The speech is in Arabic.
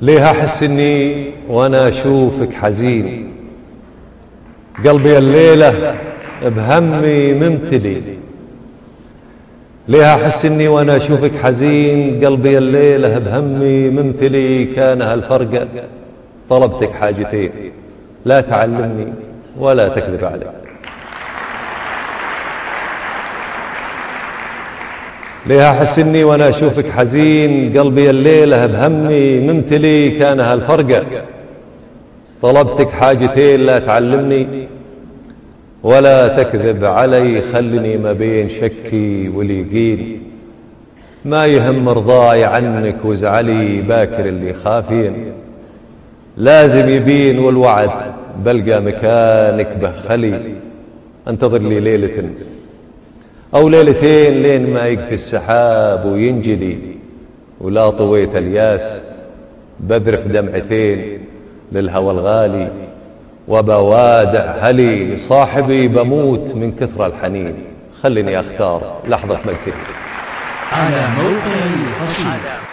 ليه أحس إني وأنا أشوفك حزين، قلبي الليلة بهمي ممتلي. ليه أحس إني وأنا أشوفك حزين، قلبي الليلة بهمي ممتلي. كان هالفرقة طلبتك حاجتين، لا تعلمني ولا تكذب علي. ليه أحس إني وأنا أشوفك حزين، قلبي الليلة بهمي ممتلي. كان هالفرقة طلبتك حاجتين، لا تعلمني ولا تكذب علي. خلني ما بين شكي واليقين، ما يهم رضاي عنك وزعلي. باكر اللي خافين لازم يبين، والوعد بلقى مكانك بخلي. انتظر لي ليلة أو ليلتين لين ما يقفي السحاب وينجلي، ولا طويت الياس بذرف دمعتين للهوى الغالي. وبوادع هلي صاحبي بموت من كثر الحنين. خلني أختار لحظة مجدك على موقع القصيدة.